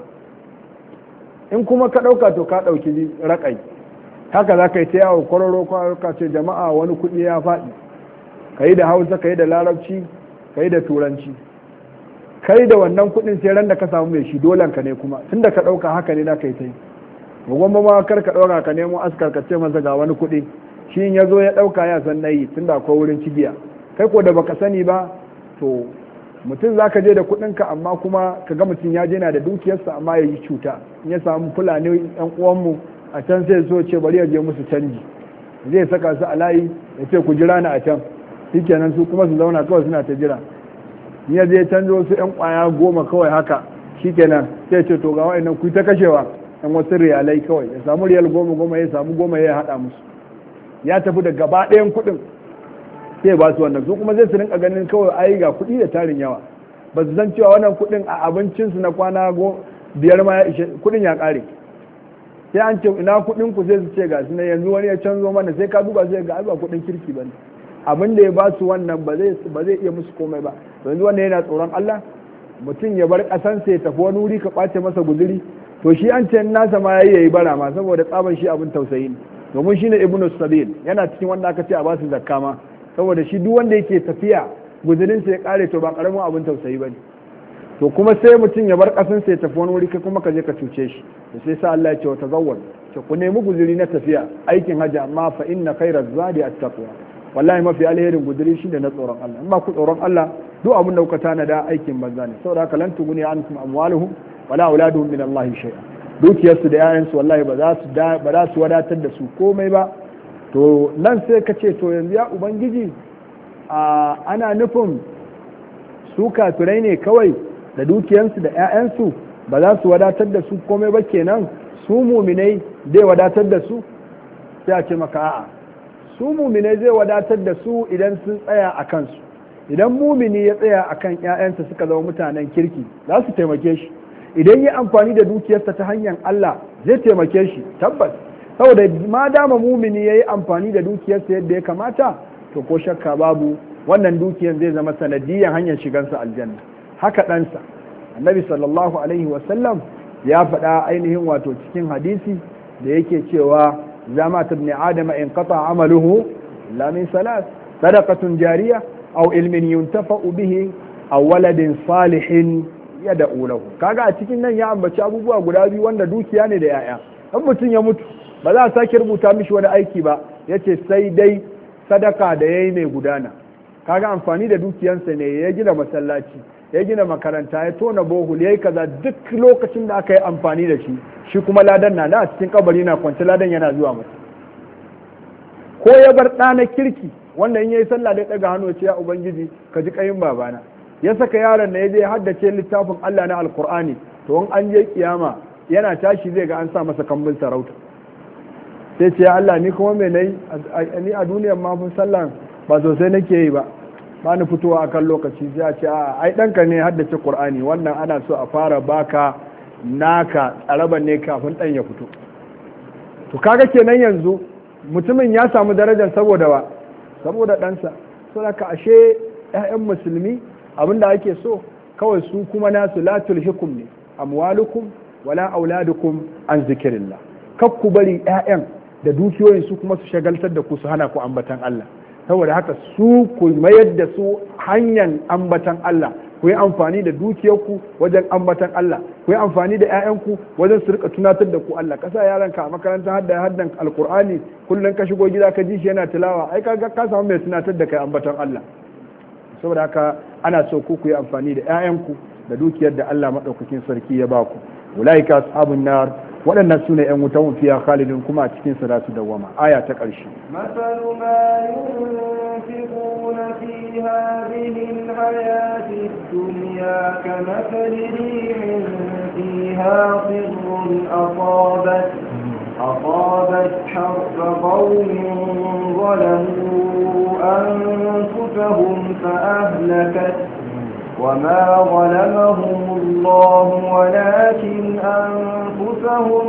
in kuma ka ɗauka to ka ɗauki raƙai. Haka za ka yi ta yawo kwararo ka ce jama'a wani kuɗi ya faɗi, ka yi da hausa, ka yi da larabci, ka yi da turanci, kai da wannan kuɗin sai ran da ka samu mai shi dolan ka ne, kuma tun da ka ɗauka haka ne na kai ta yi. Gwamma ma kar ka ɗauka ka nemo askar ka ce masa ga wani kuɗi, shi in ya zo ya ɗauka ya san nayi tun da akwai wurin cigiya. Kai ko da baka sani ba, to mutum za ka je da kuɗinka amma kuma ka ga mutum ya je na da dukiyarsa amma ya yi cuta. In ya samu fulani yan uwanmu a can sai so ce bari ya je musu canji, zai saka su a layi ya ce ku jira ni a can, shikenan su kuma su zauna kawai suna ta jira. In ya je canjo su yan kwaya goma kawai haka, shikenan sai ce to ga wa'annan ku ta kashewa yan wasu riyalai kawai, ya samu riyal goma goma ya samu goma ya haɗa musu, ya tafi da gaba ɗayan kuɗin sai ba su wannan. Su kuma zai su rinka ganin kawai ai ga kuɗi da tarin yawa, ba su san cewa wannan kuɗin a abincinsu na kwana biyar ma ya ishe kuɗin ya ƙare. sai an ce ina kuɗin ku sai su ce ga na yanzu wani ya canzo mana sai ka duba sai ga ba kuɗin kirki bane abin da ya ba su wannan ba zai ba zai iya musu komai ba yanzu wannan yana tsoron Allah mutum ya bar ƙasansa ya tafi wani wuri ka ɓace masa guzuri to shi an ce nasa ma yayi yayi bara ma saboda tsaban shi abin tausayi ne domin shine ibnu sabil yana cikin wanda aka ce a basu zakka ma saboda shi duk wanda yake tafiya guzurin sa ya kare to ba karamin abin tausayi bane to kuma sai mutum ya bar kasan sa ya tafi wani wuri kai kuma ka je ka cuce shi to sai sa Allah ya ce wa tazawwad to ku nemi guzuri na tafiya aikin haji amma fa inna khairaz zadi at-taqwa wallahi mafi alherin guzuri shi da na tsoron Allah in ba ku tsoron Allah duk abin da kuka tanada aikin banza ne saboda haka lan tuguni ankum amwaluhum wala auladuhum min Allah shay'a dukiyarsu da yayansu wallahi ba za su ba za su wadatar da su komai ba to nan sai ka ce to yanzu ya ubangiji ana nufin su kafirai ne kawai da dukiyarsu da yayansu ba za su wadatar da su komai ba kenan su muminai zai wadatar da su sai a ce maka a'a su muminai zai wadatar da su idan sun tsaya a kansu idan mumini ya tsaya akan yayansa suka zama mutanen kirki za su taimake shi idan yi amfani da dukiyarsa ta hanyar Allah zai taimake shi tabbas saboda ma dama mumini ya yi amfani da dukiyarsa yadda ya kamata to ko shakka babu wannan dukiyar zai zama sanadiyyar hanyar shigansa aljanna haka ɗansa annabi sallallahu alaihi wasallam ya faɗa ainihin wato cikin hadisi da yake cewa zama tabni adama in qata amaluhu illa min salat sadaqatun jariya aw ilmin yuntafa'u bihi aw waladin salihin ya da ulahu kaga a cikin nan ya ambaci abubuwa guda biyu wanda dukiya ne da yaya in mutum ya mutu ba za a sake rubuta mishi wani aiki ba yace sai dai sadaka da yayi mai gudana kaga amfani da dukiyansa ne ya gina masallaci ya gina makaranta ya tona bohul yayi kaza duk lokacin da aka yi amfani da shi shi kuma ladan na da a cikin kabari na kwance ladan yana zuwa masa ko ya bar ɗana kirki wanda in yayi sallah dai daga hannu ya ce ya ubangiji ka ji kayin babana ya saka yaron da ya je haddace littafin Allah na alkur'ani to in an je kiyama yana tashi zai ga an sa masa kambun sarauta sai ce Allah ni kuma me nayi ni a duniyar ma fun sallan ba sosai nake yi ba ba ni fitowa akan lokaci sai a ce a ai danka ne haddace qur'ani wannan ana so a fara baka naka tsaraban ne kafin dan ya fito to kaga kenan yanzu mutumin ya samu darajar saboda wa saboda ɗansa saboda ashe ƴaƴan musulmi abinda ake so kawai su kuma nasu la tulhikum ne amwalukum wala auladukum an zikrillah kar ku bari ƴaƴan da dukiyoyin su kuma su shagaltar da ku su hana ku ambatan Allah saboda haka su ku mayar da su hanyar ambatan Allah ku yi amfani da dukiyarku wajen ambatan Allah ku yi amfani da ƴaƴanku wajen su rika tunatar da ku Allah kasa yaranka a makarantar hadda haddan alqur'ani kullun ka shigo gida ka ji shi yana tilawa ai kaga ka samu mai tunatar da kai ambatan Allah saboda haka ana so ku ku yi amfani da ƴaƴanku da dukiyar da Allah madaukakin sarki ya ba ku ulaika ashabun nar waɗannan sune ƴan wuta mun fiya khalidun kuma a cikin su za su dawwama aya ta ƙarshe masalu ma yunfiquna fi hadhihi al-hayati ad-dunya kamathali rihin fiha sirrun asabat أصابت حرث قوم ظلموا أنفسهم فأهلكت وما ظلمهم الله ولكن أنفسهم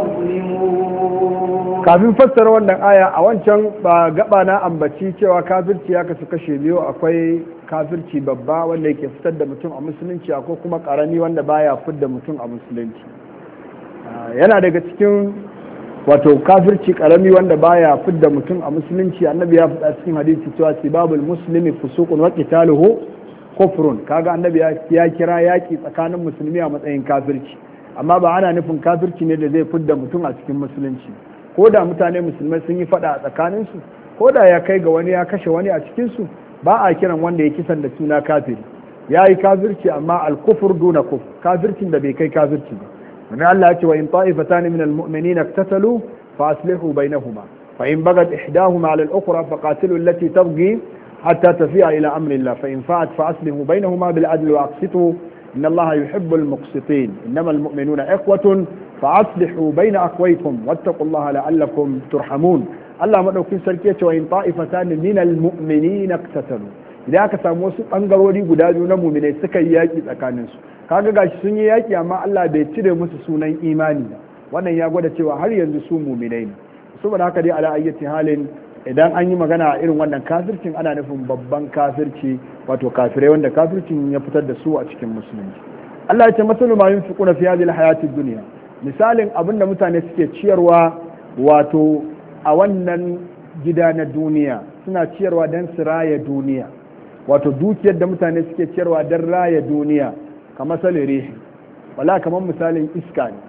يظلمون kafin fassara wannan aya a wancan ba gaba na ambaci cewa kafirci ya kasu kashe biyu akwai kafirci babba wanda yake fitar da mutum a musulunci akwai kuma karami wanda baya fitar da mutum a musulunci yana daga cikin wato kafirci karami wanda baya fidda mutum a musulunci annabi ya faɗa cikin hadisi cewa sibabul muslimi fusuqun wa qitaluhu kufrun kaga annabi ya kira yaki tsakanin musulmi a matsayin kafirci amma ba ana nufin kafirci ne da zai fidda mutum a cikin musulunci ko da mutane musulmai sun yi faɗa a tsakanin su ko da ya kai ga wani ya kashe wani a cikin su ba a kiran wanda ya kisan da suna kafiri ya yi kafirci amma al-kufr duna kufr kafircin da bai kai kafirci ba من الله وإن طائفتان من المؤمنين اقتتلوا فأصلحوا بينهما فإن بغت إحداهما على الأخرى فقاتلوا التي تبغي حتى تفيء إلى أمر الله فإن فاءت فأصلحوا بينهما بالعدل وأقسطوا إن الله يحب المقسطين إنما المؤمنون إخوة فأصلحوا بين أخويكم واتقوا الله لعلكم ترحمون الله مدوكين سركية وإن طائفتان من المؤمنين اقتتلوا idan aka samu wasu bangarori guda biyu na mu'minai suka yi yaki tsakaninsu kaga gashi sun yi yaki amma Allah bai cire musu sunan imani ba wannan ya gwada cewa har yanzu su muminai ne. Saboda haka dai ala ayyati halin idan an yi magana a irin wannan kafircin ana nufin babban kafirci, wato kafirai wanda kafircin ya fitar da su a cikin musulunci. Allah ya ce masalu ma yunfiquna fi hadhihi alhayati dunya, misalin abinda mutane suke ciyarwa wato a wannan gida na duniya, suna ciyarwa don su raya duniya, wato dukiyar da mutane suke ciyarwa don raya duniya kamar salirihi, wala kamar misalin iska ne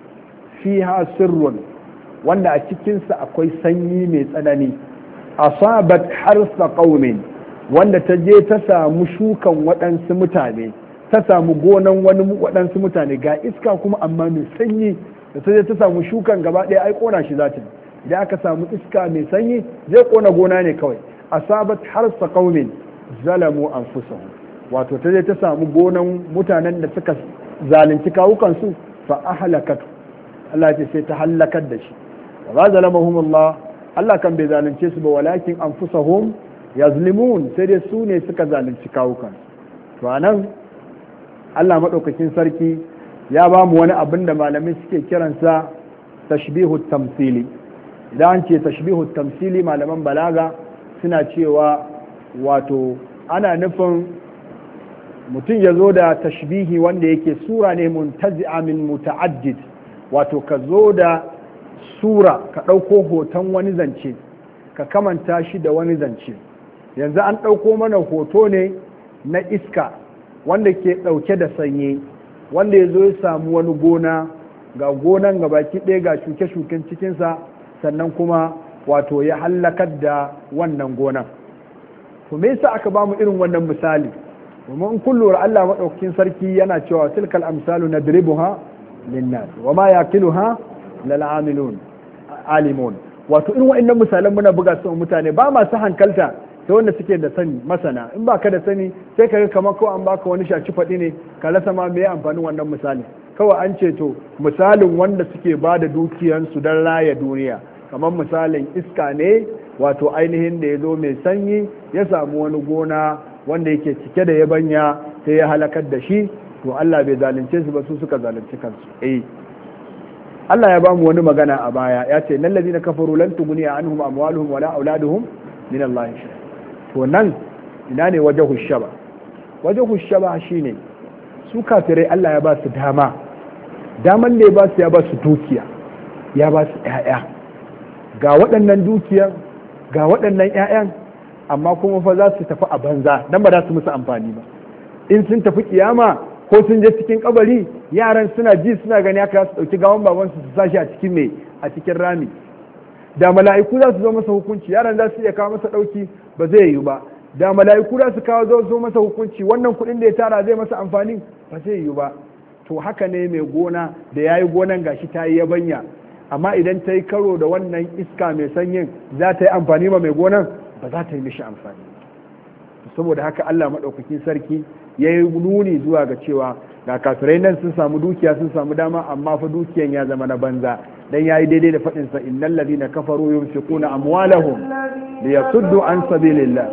fiha sirrun wanda a cikinsa akwai sanyi mai tsanani, asabat harsa qaumin wanda ta je ta samu shukan waɗansu mutane, ta samu gonan wani waɗansu mutane, ga iska kuma amma mai sanyi, da ta je ta samu shukan gaba ɗaya ai kona shi za ta, idan aka samu iska mai sanyi zai kona gona ne kawai. Asabat harsa qaumin zalamu anfusahum, wato ta je ta samu gonan mutanen da suka zalunci kawukansu fa ahlakatu, Allah ya ce sai ta halakar da shi. wa zalamahum Allah, Allah kan bai zalunce su ba, walakin anfusahum yazlimun, sai dai su ne suka zalunci kawukan. To anan Allah madaukakin sarki ya ba mu wani abin da malamai suke kiransa tashbihu tamthili. Idan an ce tashbihu tamthili, malaman balaga suna cewa wato ana nufin mutum ya zo da tashbihi wanda yake sura ne muntazi'a min muta'addid, wato ka zo da sura ka ɗauko hoton wani zance ka kamanta shi da wani zance. Yanzu an ɗauko mana hoto ne na iska wanda ke ɗauke da sanyi, wanda ya zo ya samu wani gona, ga gonan gabaki ɗaya ga shuke-shuken cikinsa, sannan kuma wato ya hallakar da wannan gonan. to me yasa aka bamu irin wannan misali? domin in kun lura Allah madaukakin sarki yana cewa tilkal amsalu nadribuha linnas wama yaqiluha lil amilun alimun. wato irin wa'annan misalan muna buga su mutane ba masu hankalta sai wanda suke da sani masana. in baka da sani sai ka ga kamar ko an baka wani shaci faɗi ne ka rasa ma me amfanin wannan misali. kawai an ce to misalin wanda suke ba da dukiyansu don raya duniya kamar misalin iska ne, wato ainihin da ya zo mai sanyi ya samu wani gona wanda yake cike da yabanya sai ya halakar da shi. to Allah bai zalunce su ba, su suka zalunci kansu. eh Allah ya bamu wani magana a baya, ya ce nan ladina kafaru lan tughni anhum amwaluhum wala auladuhum min Allah shay. to nan ina ne wajhu shaba? wajhu shaba shine su kafirai Allah ya ba su dama, daman da ya ba su ya ba su dukiya, ya ba su ƴaƴa, ga waɗannan dukiyar ga waɗannan ƴaƴan, amma kuma fa za su tafi a banza dan ba za su musu amfani ba. in sun tafi kiyama ko sun je cikin kabari, yaran suna ji suna gani haka su dauki gawan babansu su sashi a cikin me a cikin rami. da mala'iku za su zo masa hukunci, yaran za su iya kawo masa dauki, ba zai yi ba. da mala'iku za su kawo zo zo masa hukunci, wannan kuɗin da ya tara zai masa amfani, ba zai yi ba. to haka ne mai gona da yayi gonan gashi ta yi yabanya, amma idan ta yi karo da wannan iska mai sanyin za ta yi amfani ma mai gonan, ba za ta yi mishi amfani. saboda haka Allah maɗaukakin sarki ya yi nuni zuwa ga cewa ga kafirai nan sun samu dukiya sun samu dama, amma fa dukiyan ya zama na banza. dan yayi daidai da faɗin sa innal ladina kafaru yunfiquna amwalahum liyasuddu an sabilillah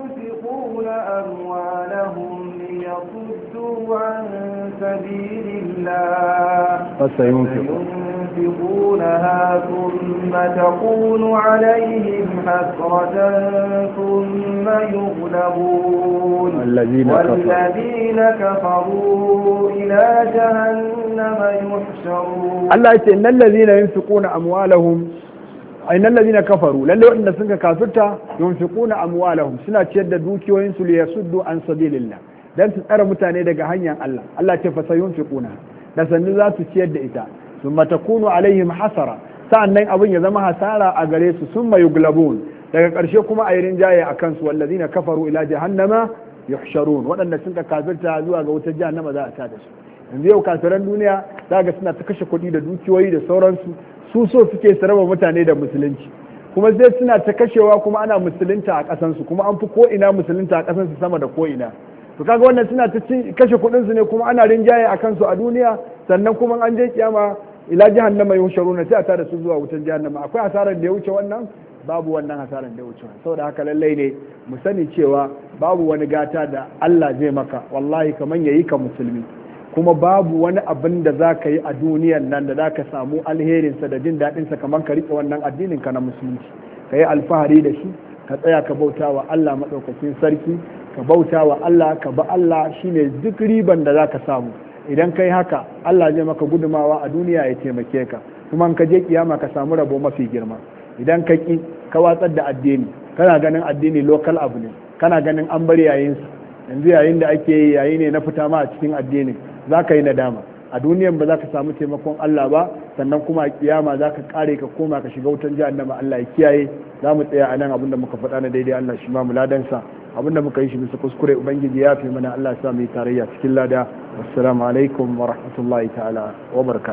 ينفقونها ثم تكون عليهم حسرة ثم يغلبون والذين, والذين كفروا إلى جهنم يحشرون. الله يقول إن الذين ينفقون أموالهم أين الذين كفروا للي وإن سنك كافرتا ينفقون أموالهم سنة تشد دوكي وينسوا ليسدوا عن سبيل الله dan su tsara mutane daga hanyar Allah. Allah ce fa sayunfiquna, da sannu za su ciyar da ita, summa takunu alaihim hasara, sa'annan abin ya zama hasara a gare su, summa yuglabun, daga ƙarshe kuma a yi rinjaye a kansu, wallazina kafaru ila jahannama yuhsharun, waɗanda sun ka kafirta zuwa ga wutar jahannama za a ta da su. yanzu yau kafiran duniya za ga suna ta kashe kuɗi da dukiyoyi da sauransu, su so suke su raba mutane da musulunci, kuma sai suna ta kashewa kuma ana musulunta a ƙasansu, kuma an fi ko ina musulunta a ƙasansu sama da ko ina. to kaga wannan suna ta kashe kuɗin su ne, kuma ana rinjaye a kansu a duniya, sannan kuma an je kiyama ila jahannama yuhsharuna, sai a tada su zuwa wutar jahannama. akwai hasarar da ya wuce wannan? babu wannan hasarar da ya wuce wannan. saboda haka lallai ne mu sani cewa babu wani gata da Allah zai maka wallahi kaman yayi ka musulmi. kuma babu wani abin da za ka yi a duniyan nan da za ka samu alherinsa da jin daɗinsa kamar ka riƙe wannan addinin ka na musulunci, ka yi alfahari da shi, ka tsaya ka bauta wa Allah maɗaukakin sarki, ka bauta wa Allah, ka ba Allah, shine duk riban da za ka samu. Idan kai haka Allah zai maka gudumawa a duniya ya taimake ka, kuma ka je kiyama ka samu rabo mafi girma. Idan ka ki ka watsar da addini, kana ganin addini local abu ne, kana ganin an bar yayinsa, yanzu yayin da ake yi yayi ne na fita ma a cikin addini, za ka yi nadama a duniyan, ba za ka samu taimakon Allah ba, sannan kuma a kiyama za ka kare ka koma ka shiga wutan jahannama. Allah ya kiyaye. Za mu tsaya a nan, abinda muka faɗa na daidai Allah shi ma mu ladansa, abinda muka yi shi bisa kuskure ubangiji ya fi mana. Allah ya sa mu yi tarayya cikin lada. Assalamu alaikum wa rahmatullahi ta'ala wa barakatuh.